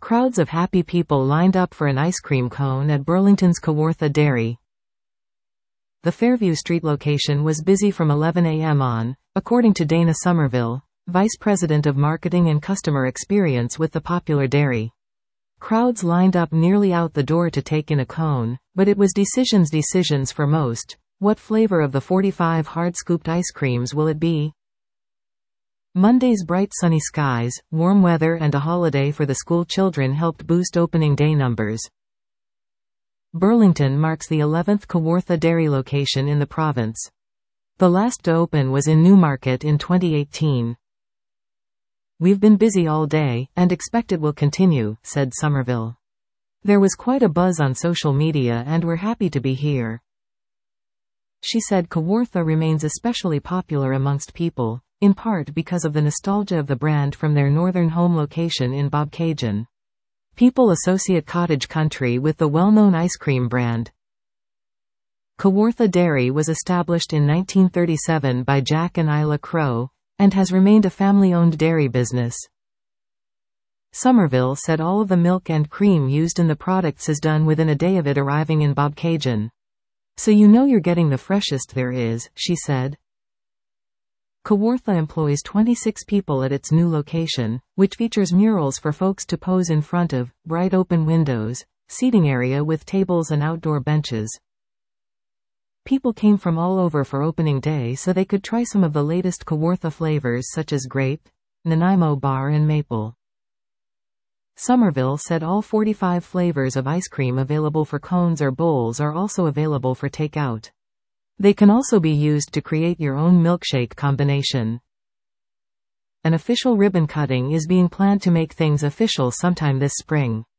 Crowds of happy people lined up for an ice cream cone at Burlington's Kawartha Dairy. The Fairview Street location was busy from 11 a.m. on, according to Dana Somerville, Vice President of Marketing and Customer Experience with the popular dairy. Crowds lined up nearly out the door to take in a cone, but it was decisions for most. What flavor of the 45 hard-scooped ice creams will it be? Monday's bright sunny skies, warm weather and a holiday for the school children helped boost opening day numbers. Burlington marks the 11th Kawartha Dairy location in the province. The last to open was in Newmarket in 2018. "We've been busy all day, and expect it will continue," said Somerville. "There was quite a buzz on social media and we're happy to be here." She said Kawartha remains especially popular amongst people, in part because of the nostalgia of the brand from their northern home location in Bobcaygeon. People associate cottage country with the well-known ice cream brand. Kawartha Dairy was established in 1937 by Jack and Isla Crow, and has remained a family-owned dairy business. Somerville said all of the milk and cream used in the products is done within a day of it arriving in Bobcaygeon. "So you know you're getting the freshest there is," she said. Kawartha employs 26 people at its new location, which features murals for folks to pose in front of, bright open windows, seating area with tables and outdoor benches. People came from all over for opening day so they could try some of the latest Kawartha flavors such as grape, Nanaimo bar and maple. Somerville said all 45 flavors of ice cream available for cones or bowls are also available for takeout. They can also be used to create your own milkshake combination. An official ribbon cutting is being planned to make things official sometime this spring.